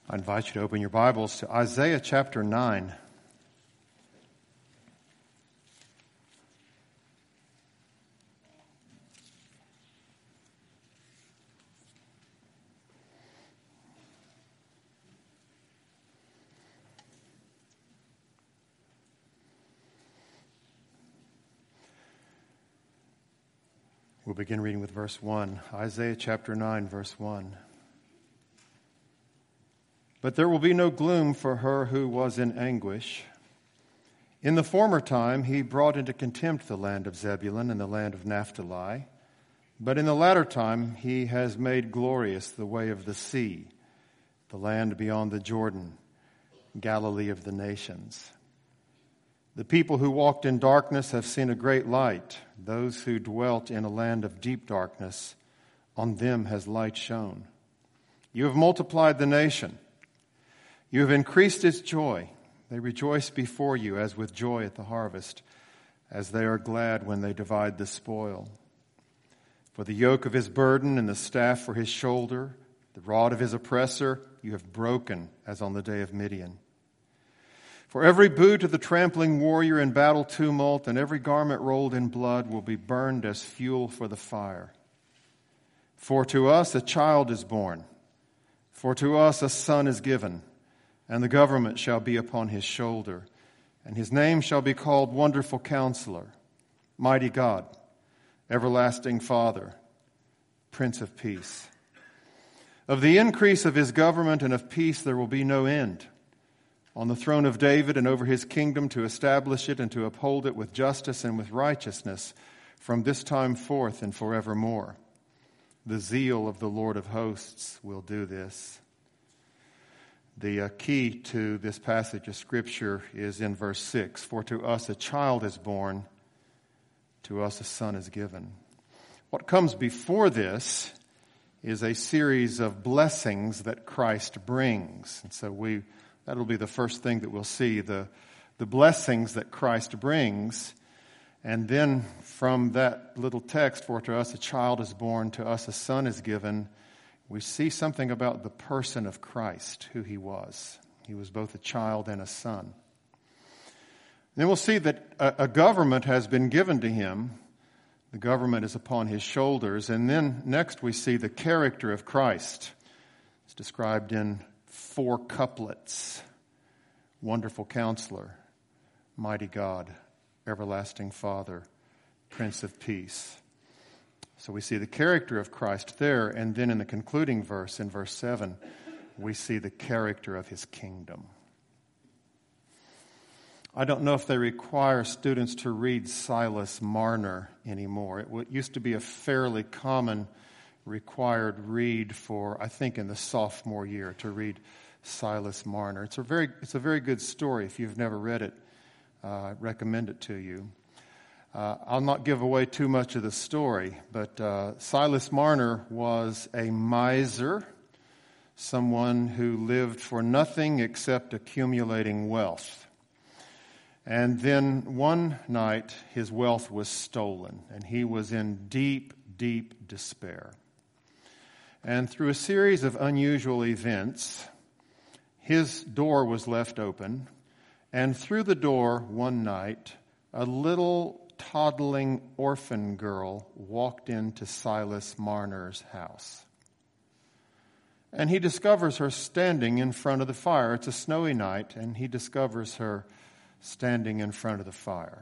I invite you to open your Bibles to Isaiah chapter 9. We'll begin reading with verse 1. Isaiah chapter 9, verse 1. But there will be no gloom for her who was in anguish. In the former time he brought into contempt the land of Zebulun and the land of Naphtali. But in the latter time he has made glorious the way of the sea, the land beyond the Jordan, Galilee of the nations. The people who walked in darkness have seen a great light. Those who dwelt in a land of deep darkness, on them has light shone. You have multiplied the nation. You have increased its joy. They rejoice before you as with joy at the harvest, as they are glad when they divide the spoil. For the yoke of his burden and the staff for his shoulder, the rod of his oppressor, you have broken as on the day of Midian. For every boot of the trampling warrior in battle tumult and every garment rolled in blood will be burned as fuel for the fire. For to us a child is born, for to us a son is given, and the government shall be upon his shoulder, and his name shall be called Wonderful Counselor, Mighty God, Everlasting Father, Prince of Peace. Of the increase of his government and of peace there will be no end, on the throne of David and over his kingdom, to establish it and to uphold it with justice and with righteousness from this time forth and forevermore. The zeal of the Lord of hosts will do this. The key to this passage of Scripture is in verse 6. For to us a child is born, to us a son is given. What comes before this is a series of blessings that Christ brings. And so that'll be the first thing that we'll see, the blessings that Christ brings. And then from that little text, for to us a child is born, to us a son is given, we see something about the person of Christ, who he was. He was both a child and a son. Then we'll see that a government has been given to him. The government is upon his shoulders. And then next we see the character of Christ. It's described in 4 couplets. Wonderful Counselor, Mighty God, Everlasting Father, Prince of Peace. So we see the character of Christ there, and then in the concluding verse, in verse 7, we see the character of his kingdom. I don't know if they require students to read Silas Marner anymore. It used to be a fairly common required read for, I think, in the sophomore year, to read Silas Marner. It's a very good story. If you've never read it, I recommend it to you. I'll not give away too much of the story, but Silas Marner was a miser, someone who lived for nothing except accumulating wealth. And then one night his wealth was stolen, and he was in deep, deep despair. And through a series of unusual events, his door was left open, and through the door one night, a little toddling orphan girl walked into Silas Marner's house. And he discovers her standing in front of the fire. It's a snowy night, and he discovers her standing in front of the fire.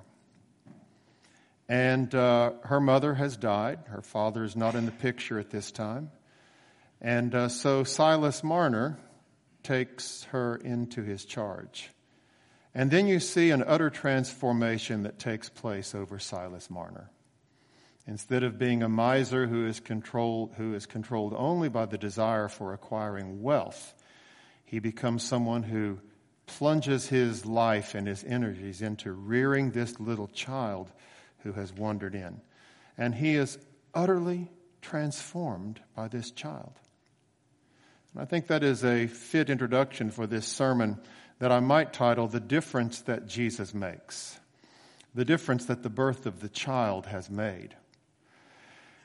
And her mother has died. Her father is not in the picture at this time. And so Silas Marner takes her into his charge. And then you see an utter transformation that takes place over Silas Marner. Instead of being a miser who is controlled only by the desire for acquiring wealth, he becomes someone who plunges his life and his energies into rearing this little child who has wandered in. And he is utterly transformed by this child. And I think that is a fit introduction for this sermon that I might title The Difference That Jesus Makes. The difference that the birth of the child has made.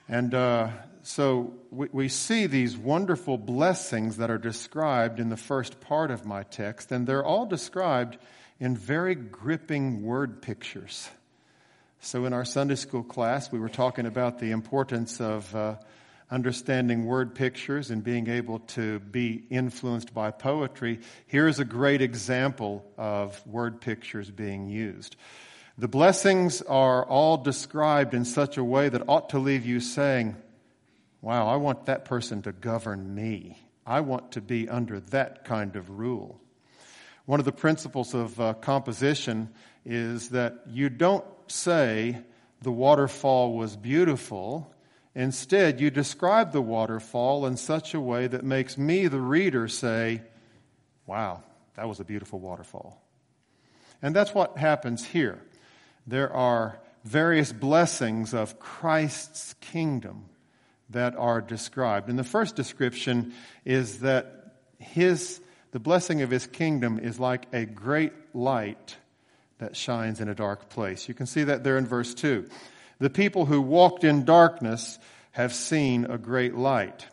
And so we see these wonderful blessings that are described in the first part of my text, and they're all described in very gripping word pictures. So in our Sunday school class, we were talking about the importance of understanding word pictures and being able to be influenced by poetry. Here's a great example of word pictures being used. The blessings are all described in such a way that ought to leave you saying, wow, I want that person to govern me. I want to be under that kind of rule. One of the principles of composition is that you don't say the waterfall was beautiful. Instead, you describe the waterfall in such a way that makes me, the reader, say, wow, that was a beautiful waterfall. And that's what happens here. There are various blessings of Christ's kingdom that are described. And the first description is that the blessing of his kingdom is like a great light that shines in a dark place. You can see that there in verse 2. The people who walked in darkness have seen a great light.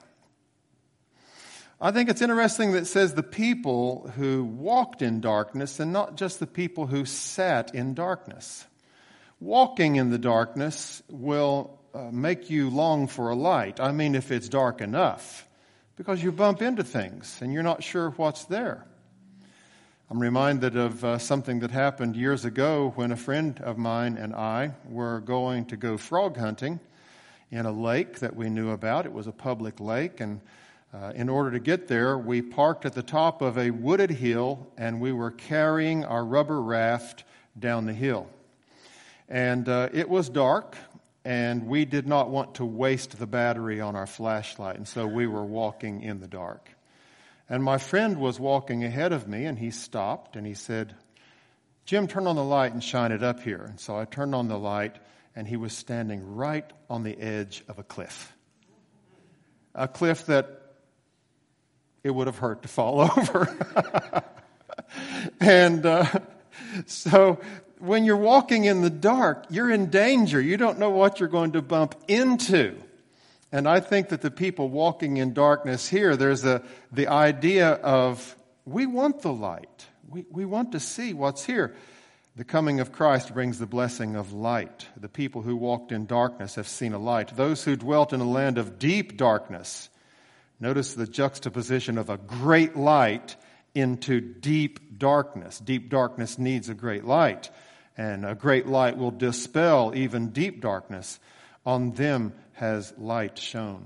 I think it's interesting that it says the people who walked in darkness and not just the people who sat in darkness. Walking in the darkness will make you long for a light. I mean, if it's dark enough, because you bump into things and you're not sure what's there. I'm reminded of something that happened years ago when a friend of mine and I were going to go frog hunting in a lake that we knew about. It was a public lake, and in order to get there, we parked at the top of a wooded hill, and we were carrying our rubber raft down the hill. And it was dark, and we did not want to waste the battery on our flashlight, and so we were walking in the dark. And my friend was walking ahead of me, and he stopped, and he said, Jim, turn on the light and shine it up here. And so I turned on the light, and he was standing right on the edge of a cliff. A cliff that it would have hurt to fall over. And so when you're walking in the dark, you're in danger. You don't know what you're going to bump into. And I think that the people walking in darkness here, there's the idea of, we want the light. We want to see what's here. The coming of Christ brings the blessing of light. The people who walked in darkness have seen a light. Those who dwelt in a land of deep darkness, notice the juxtaposition of a great light into deep darkness. Deep darkness needs a great light, and a great light will dispel even deep darkness. On them has light shone.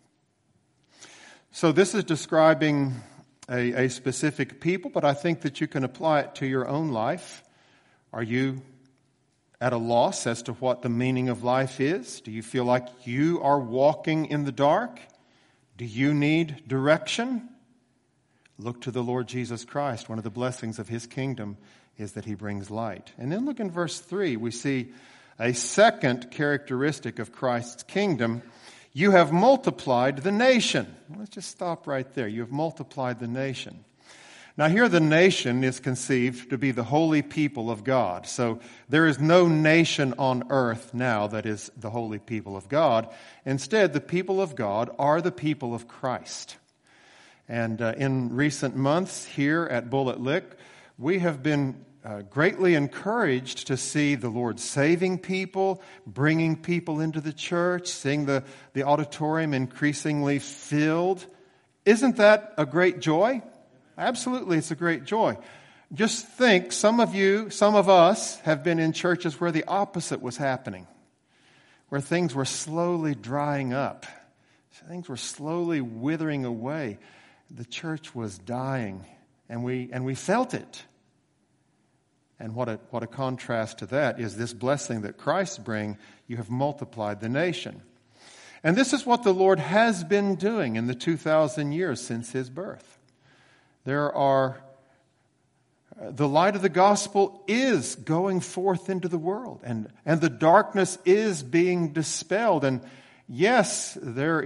So this is describing a specific people, but I think that you can apply it to your own life. Are you at a loss as to what the meaning of life is? Do you feel like you are walking in the dark? Do you need direction? Look to the Lord Jesus Christ. One of the blessings of his kingdom is that he brings light. And then look in verse 3. We see a second characteristic of Christ's kingdom. You have multiplied the nation. Let's just stop right there. You have multiplied the nation. Now here the nation is conceived to be the holy people of God. So there is no nation on earth now that is the holy people of God. Instead, the people of God are the people of Christ. And in recent months here at Bullitt Lick, we have been greatly encouraged to see the Lord saving people, bringing people into the church, seeing the auditorium increasingly filled. Isn't that a great joy? Absolutely, it's a great joy. Just think, some of us have been in churches where the opposite was happening, where things were slowly drying up. Things were slowly withering away. The church was dying, and we felt it. And what a contrast to that is this blessing that Christ brings. You have multiplied the nation. And this is what the Lord has been doing in the 2,000 years since his birth. The light of the gospel is going forth into the world, and the darkness is being dispelled. And yes, there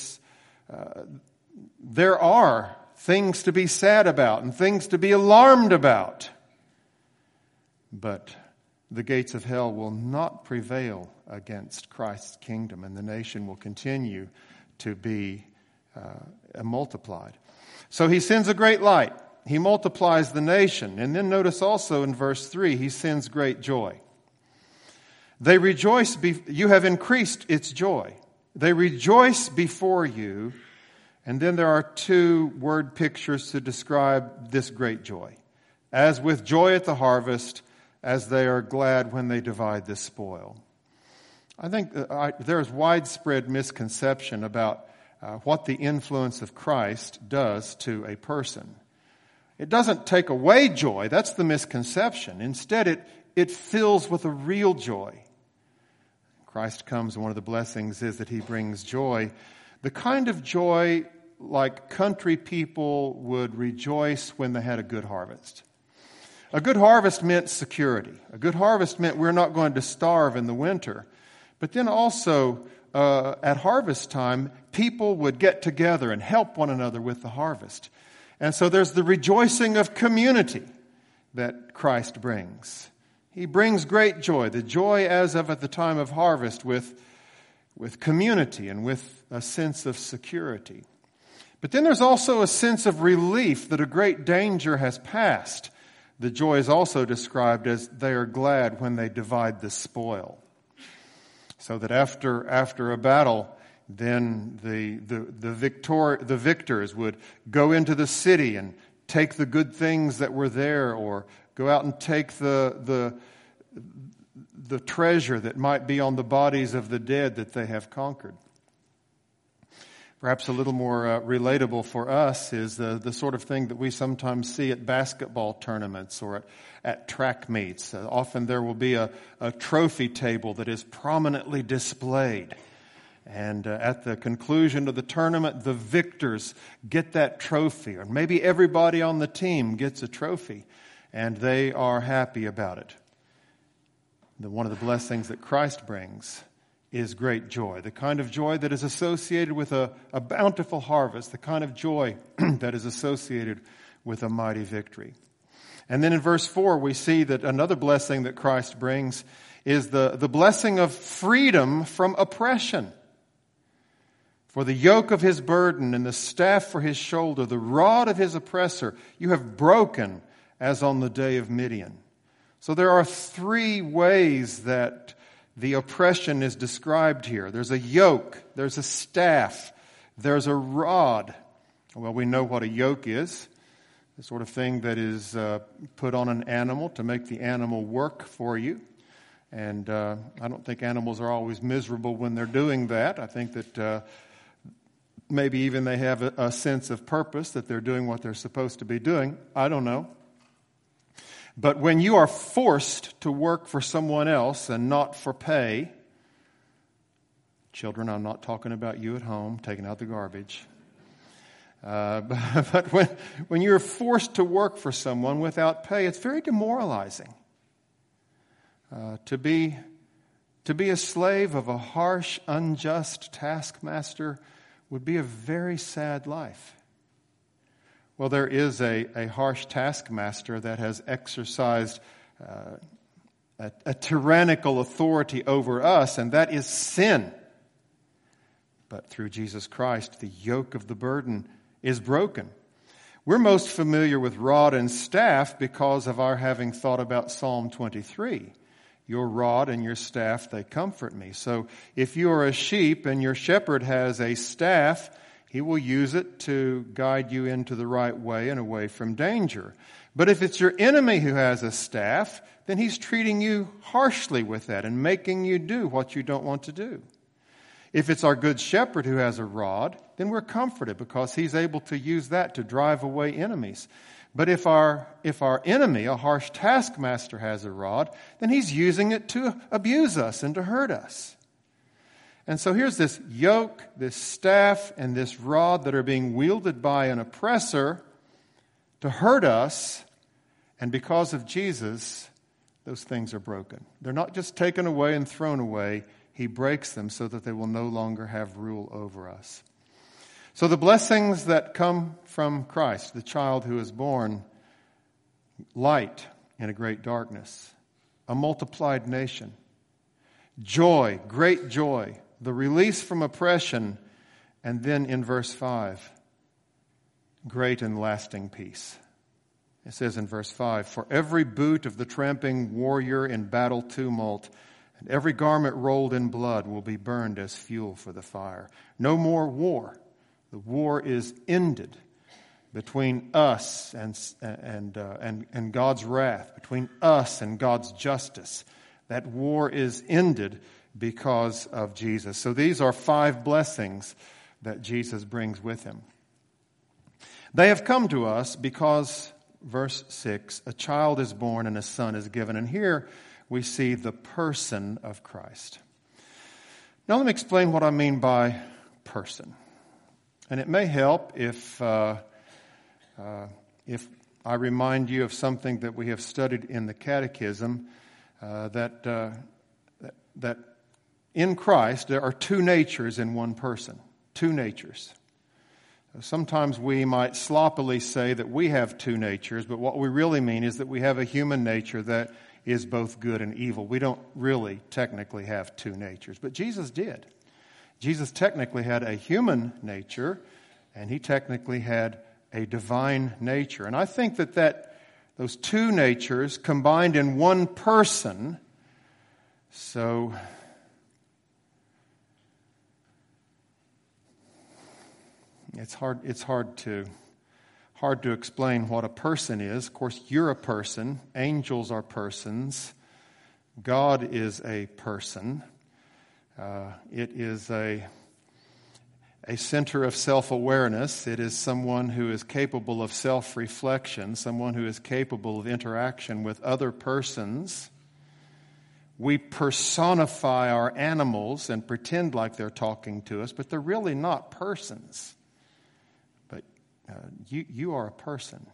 are things to be sad about and things to be alarmed about. But the gates of hell will not prevail against Christ's kingdom, and the nation will continue to be multiplied. So he sends a great light. He multiplies the nation. And then notice also in verse 3, he sends great joy. They rejoice, you have increased its joy. They rejoice before you. And then there are two word pictures to describe this great joy. As with joy at the harvest, as they are glad when they divide the spoil. I think there is widespread misconception about what the influence of Christ does to a person. It doesn't take away joy. That's the misconception. Instead, it fills with a real joy. Christ comes, and one of the blessings is that he brings joy. The kind of joy like country people would rejoice when they had a good harvest. A good harvest meant security. A good harvest meant we're not going to starve in the winter. But then also, at harvest time, people would get together and help one another with the harvest. And so there's the rejoicing of community that Christ brings. He brings great joy, the joy as of at the time of harvest with community and with a sense of security. But then there's also a sense of relief that a great danger has passed. The joy is also described as they are glad when they divide the spoil. So that after a battle, then the victors would go into the city and take the good things that were there, or go out and take the treasure that might be on the bodies of the dead that they have conquered. Perhaps a little more relatable for us is the sort of thing that we sometimes see at basketball tournaments or at track meets. Often there will be a trophy table that is prominently displayed. And at the conclusion of the tournament, the victors get that trophy. Or maybe everybody on the team gets a trophy. And they are happy about it. One of the blessings that Christ brings is great joy. The kind of joy that is associated with a bountiful harvest. The kind of joy that is associated with a mighty victory. And then in verse 4, we see that another blessing that Christ brings is the blessing of freedom from oppression. For the yoke of his burden and the staff for his shoulder, the rod of his oppressor, you have broken as on the day of Midian. So there are three ways that the oppression is described here. There's a yoke, there's a staff, there's a rod. Well, we know what a yoke is. The sort of thing that is put on an animal to make the animal work for you. And I don't think animals are always miserable when they're doing that. I think that maybe even they have a sense of purpose, that they're doing what they're supposed to be doing. I don't know. But when you are forced to work for someone else and not for pay, children, I'm not talking about you at home taking out the garbage. But when you're forced to work for someone without pay, it's very demoralizing. To be a slave of a harsh, unjust taskmaster would be a very sad life. Well, there is a harsh taskmaster that has exercised a tyrannical authority over us, and that is sin. But through Jesus Christ, the yoke of the burden is broken. We're most familiar with rod and staff because of our having thought about Psalm 23. Your rod and your staff, they comfort me. So if you are a sheep and your shepherd has a staff, he will use it to guide you into the right way and away from danger. But if it's your enemy who has a staff, then he's treating you harshly with that and making you do what you don't want to do. If it's our good shepherd who has a rod, then we're comforted because he's able to use that to drive away enemies. But if our enemy, a harsh taskmaster, has a rod, then he's using it to abuse us and to hurt us. And so here's this yoke, this staff, and this rod that are being wielded by an oppressor to hurt us. And because of Jesus, those things are broken. They're not just taken away and thrown away. He breaks them so that they will no longer have rule over us. So the blessings that come from Christ, the child who is born, light in a great darkness, a multiplied nation. Joy, great joy, the release from oppression, and then in verse 5, great and lasting peace. It says in verse 5, "For every boot of the tramping warrior in battle tumult, and every garment rolled in blood will be burned as fuel for the fire." No more war. The war is ended between us and God's wrath, between us and God's justice. That war is ended because of Jesus. So these are 5 blessings that Jesus brings with him. They have come to us because, verse 6, a child is born and a son is given. And here we see the person of Christ. Now let me explain what I mean by person. And it may help if I remind you of something that we have studied in the Catechism, that in Christ there are 2 natures in one person. 2 natures. Sometimes we might sloppily say that we have 2 natures, but what we really mean is that we have a human nature that is both good and evil. We don't really technically have 2 natures, but Jesus did. Jesus technically had a human nature, and he technically had a divine nature. And I think that those 2 natures combined in one person, so it's hard to explain what a person is. Of course, you're a person. Angels are persons. God is a person. It is a center of self-awareness. It is someone who is capable of self-reflection, someone who is capable of interaction with other persons. We personify our animals and pretend like they're talking to us, but they're really not persons. But you are a person.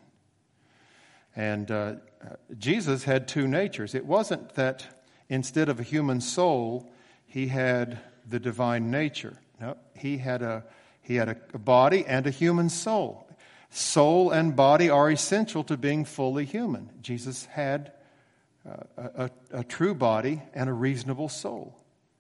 And Jesus had 2 natures. It wasn't that instead of a human soul, he had the divine nature. No, he had a body and a human soul. Soul and body are essential to being fully human. Jesus had a true body and a reasonable soul.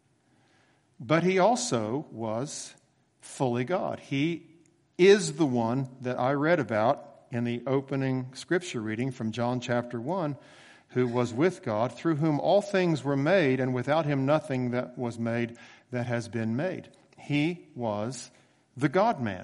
But he also was fully God. He is the one that I read about in the opening scripture reading from John chapter 1, who was with God, through whom all things were made, and without him nothing that was made that has been made. He was the God-man.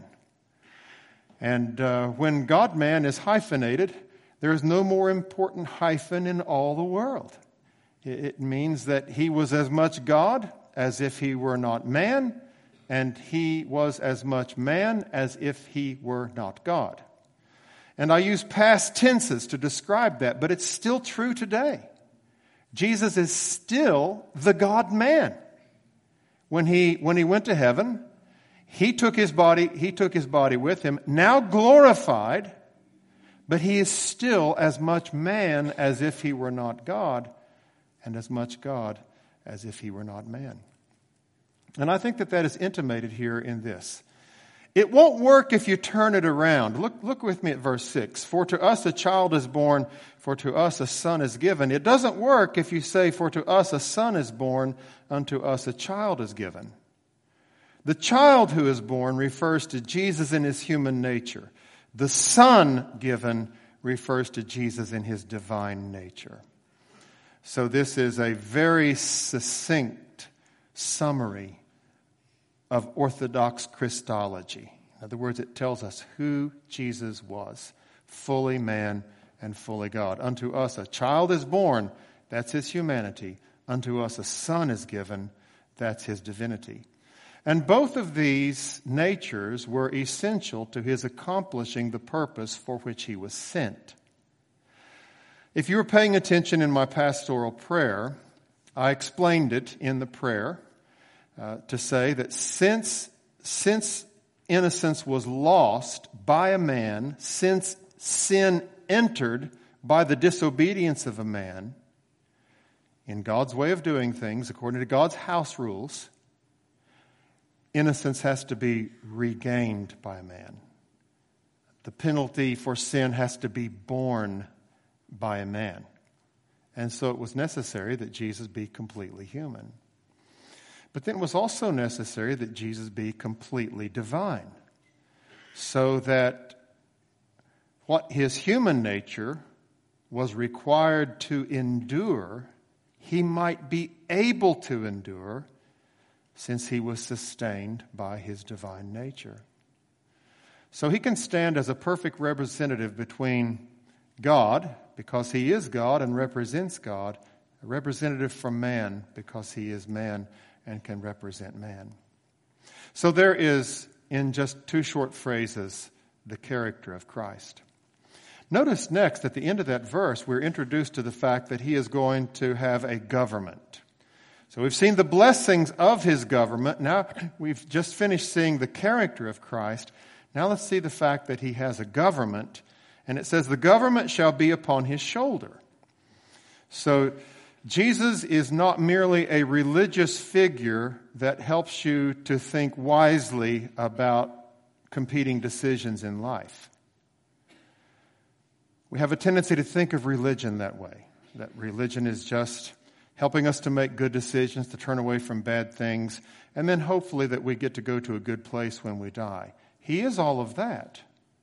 And when God-man is hyphenated, there is no more important hyphen in all the world. It means that he was as much God as if he were not man, and he was as much man as if he were not God. And I use past tenses to describe that, but it's still true today. Jesus is still the God-man. When he went to heaven, he took his body with him, now glorified, but he is still as much man as if he were not God, and as much God as if he were not man. And I think that is intimated here in this. It won't work if you turn it around. Look with me at verse 6. "For to us a child is born, for to us a son is given." It doesn't work if you say, "For to us a son is born, unto us a child is given." The child who is born refers to Jesus in his human nature. The son given refers to Jesus in his divine nature. So this is a very succinct summary of Orthodox Christology. In other words, it tells us who Jesus was, fully man and fully God. Unto us a child is born, that's his humanity. Unto us a son is given, that's his divinity. And both of these natures were essential to his accomplishing the purpose for which he was sent. If you were paying attention in my pastoral prayer, I explained it in the prayer to say that since innocence was lost by a man, since sin entered by the disobedience of a man, in God's way of doing things, according to God's house rules, innocence has to be regained by a man. The penalty for sin has to be borne by a man. And so it was necessary that Jesus be completely human. But then it was also necessary that Jesus be completely divine, so that what his human nature was required to endure, he might be able to endure, since he was sustained by his divine nature. So he can stand as a perfect representative between God, because he is God and represents God, a representative from man, because he is man and can represent man. So there is, in just two short phrases, the character of Christ. Notice next, at the end of that verse, we're introduced to the fact that he is going to have a government. So we've seen the blessings of his government. Now we've just finished seeing the character of Christ. Now let's see the fact that he has a government. And it says, the government shall be upon his shoulder. So Jesus is not merely a religious figure that helps you to think wisely about competing decisions in life. We have a tendency to think of religion that way, that religion is just helping us to make good decisions, to turn away from bad things, and then hopefully that we get to go to a good place when we die. He is all of that.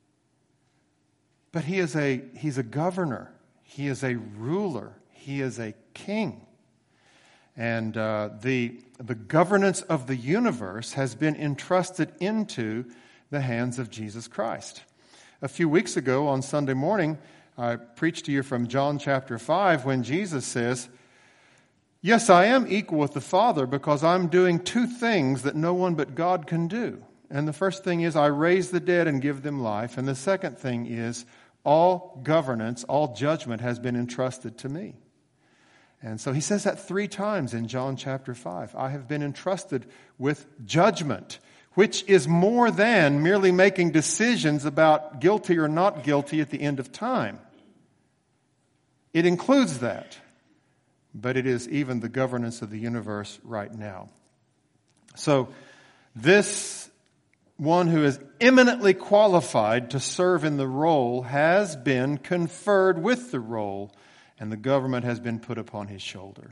But he's a governor. He is a ruler. He is a king. And the governance of the universe has been entrusted into the hands of Jesus Christ. A few weeks ago on Sunday morning, I preached to you from John chapter 5 when Jesus says, yes, I am equal with the Father because I'm doing two things that no one but God can do. And the first thing is I raise the dead and give them life. And the second thing is all governance, all judgment has been entrusted to me. And so he says that 3 times in John chapter 5. I have been entrusted with judgment, which is more than merely making decisions about guilty or not guilty at the end of time. It includes that, but it is even the governance of the universe right now. So this one who is eminently qualified to serve in the role has been conferred with the role, and the government has been put upon his shoulder.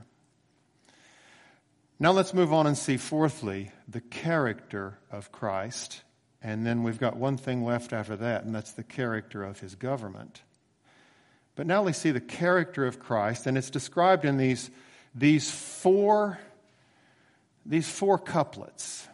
Now let's move on and see, fourthly, the character of Christ. And then we've got one thing left after that, and that's the character of his government. But now let's see the character of Christ, and it's described in these four couplets.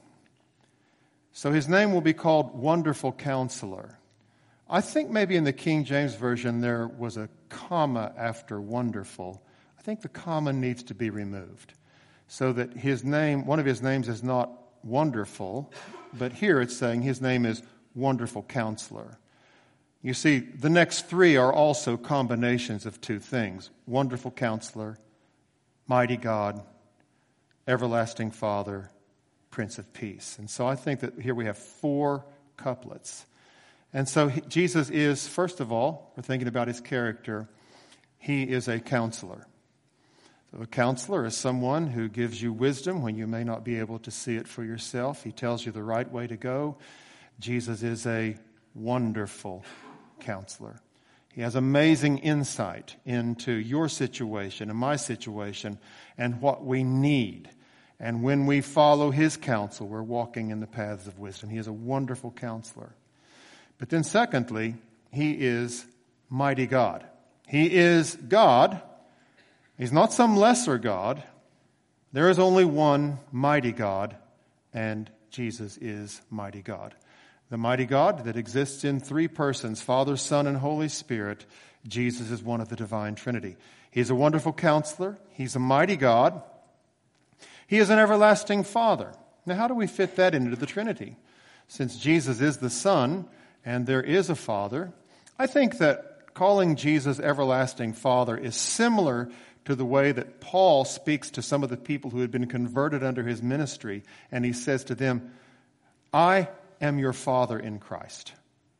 So his name will be called Wonderful Counselor. I think maybe in the King James Version there was a comma after wonderful. I think the comma needs to be removed so that his name, one of his names is not Wonderful, but here it's saying his name is Wonderful Counselor. You see, the next 3 are also combinations of 2 things. Wonderful Counselor, Mighty God, Everlasting Father, Prince of Peace. And so I think that here we have 4 couplets. And so Jesus is, first of all, we're thinking about his character, he is a counselor. So a counselor is someone who gives you wisdom when you may not be able to see it for yourself. He tells you the right way to go. Jesus is a wonderful counselor. He has amazing insight into your situation and my situation and what we need. And when we follow his counsel, we're walking in the paths of wisdom. He is a wonderful counselor. But then secondly, he is mighty God. He is God. He's not some lesser God. There is only one mighty God, and Jesus is mighty God. The mighty God that exists in 3 persons, Father, Son, and Holy Spirit. Jesus is one of the divine Trinity. He's a wonderful counselor. He's a mighty God. He is an everlasting Father. Now, how do we fit that into the Trinity? Since Jesus is the Son and there is a Father, I think that calling Jesus everlasting Father is similar to the way that Paul speaks to some of the people who had been converted under his ministry, and he says to them, I am your Father in Christ.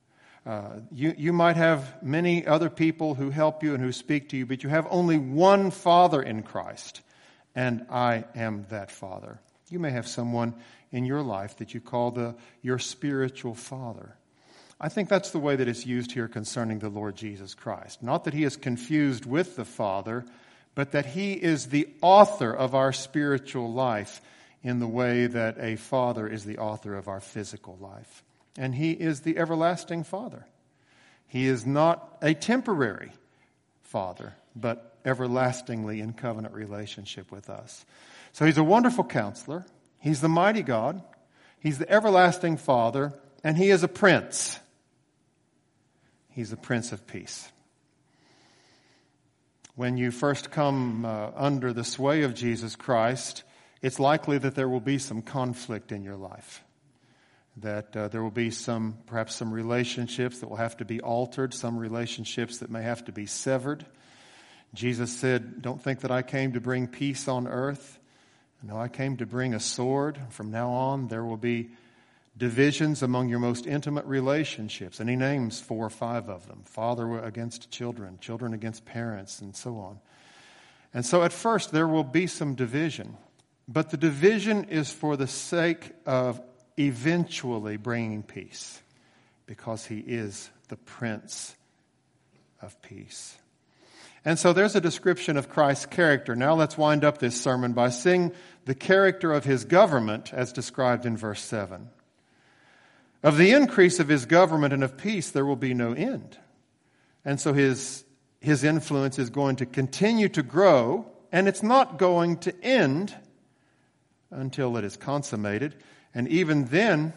You might have many other people who help you and who speak to you, but you have only one Father in Christ, and I am that Father. You may have someone in your life that you call your spiritual father. I think that's the way that it's used here concerning the Lord Jesus Christ. Not that he is confused with the Father, but that he is the author of our spiritual life in the way that a father is the author of our physical life. And he is the everlasting Father. He is not a temporary Father, but everlastingly in covenant relationship with us. So he's a wonderful counselor. He's the mighty God. He's the everlasting Father. And he is a prince. He's the Prince of Peace. When you first come under the sway of Jesus Christ, it's likely that there will be some conflict in your life. That there will be perhaps some relationships that will have to be altered, some relationships that may have to be severed. Jesus said, "Don't think that I came to bring peace on earth. No, I came to bring a sword. From now on, there will be divisions among your most intimate relationships." And he names 4 or 5 of them. Father against children, children against parents, and so on. And so at first there will be some division. But the division is for the sake of eventually bringing peace, because he is the Prince of Peace. And so there's a description of Christ's character. Now let's wind up this sermon by seeing the character of his government as described in verse 7. Of the increase of his government and of peace there will be no end. And so his influence is going to continue to grow, and it's not going to end until it is consummated. And even then,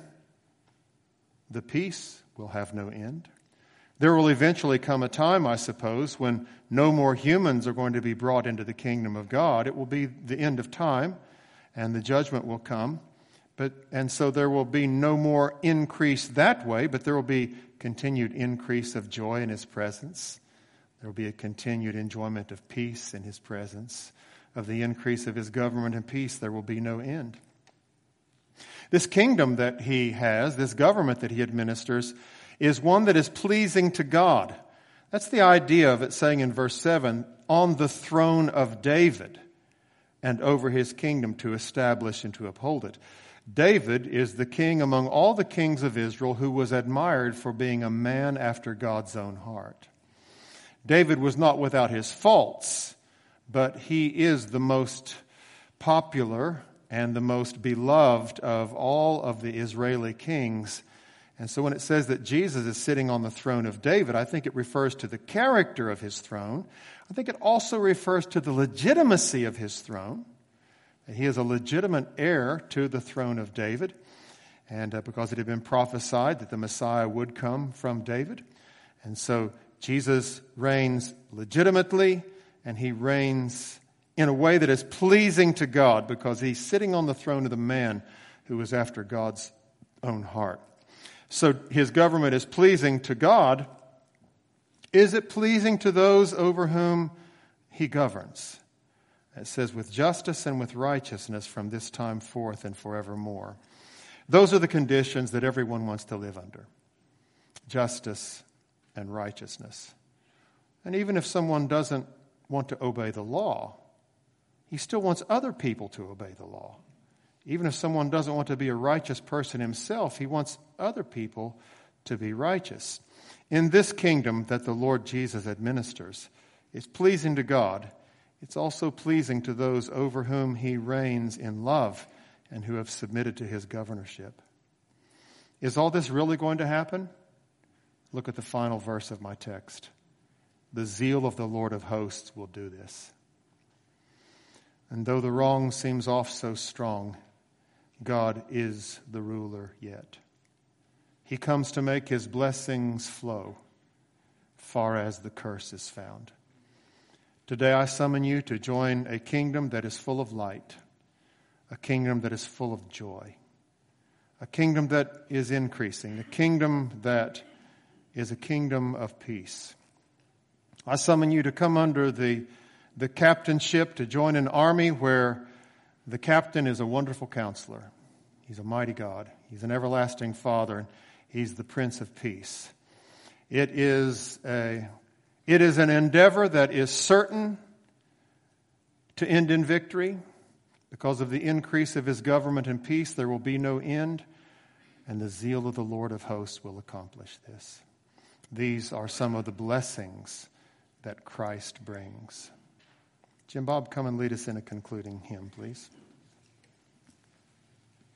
the peace will have no end. There will eventually come a time, I suppose, when no more humans are going to be brought into the kingdom of God. It will be the end of time, and the judgment will come. And so there will be no more increase that way, but there will be continued increase of joy in his presence. There will be a continued enjoyment of peace in his presence. Of the increase of his government and peace, there will be no end. This kingdom that he has, this government that he administers, is one that is pleasing to God. That's the idea of it saying in verse 7, on the throne of David and over his kingdom to establish and to uphold it. David is the king among all the kings of Israel who was admired for being a man after God's own heart. David was not without his faults, but he is the most popular and the most beloved of all of the Israeli kings. And so when it says that Jesus is sitting on the throne of David, I think it refers to the character of his throne. I think it also refers to the legitimacy of his throne. He is a legitimate heir to the throne of David, and because it had been prophesied that the Messiah would come from David. And so Jesus reigns legitimately, and he reigns in a way that is pleasing to God, because he's sitting on the throne of the man who is after God's own heart. So his government is pleasing to God. Is it pleasing to those over whom he governs? It says, with justice and with righteousness from this time forth and forevermore. Those are the conditions that everyone wants to live under. Justice and righteousness. And even if someone doesn't want to obey the law, he still wants other people to obey the law. Even if someone doesn't want to be a righteous person himself, he wants other people to be righteous. In this kingdom that the Lord Jesus administers, it's pleasing to God. It's also pleasing to those over whom he reigns in love and who have submitted to his governorship. Is all this really going to happen? Look at the final verse of my text. The zeal of the Lord of hosts will do this. And though the wrong seems off so strong, God is the ruler yet. He comes to make his blessings flow far as the curse is found. Today I summon you to join a kingdom that is full of light, a kingdom that is full of joy, a kingdom that is increasing, a kingdom that is a kingdom of peace. I summon you to come under the captainship, to join an army where the captain is a wonderful counselor. He's a mighty God. He's an everlasting Father, and he's the Prince of Peace. It is an endeavor that is certain to end in victory. Because of the increase of his government and peace, there will be no end, and the zeal of the Lord of hosts will accomplish this. These are some of the blessings that Christ brings. Jim Bob, come and lead us in a concluding hymn, please.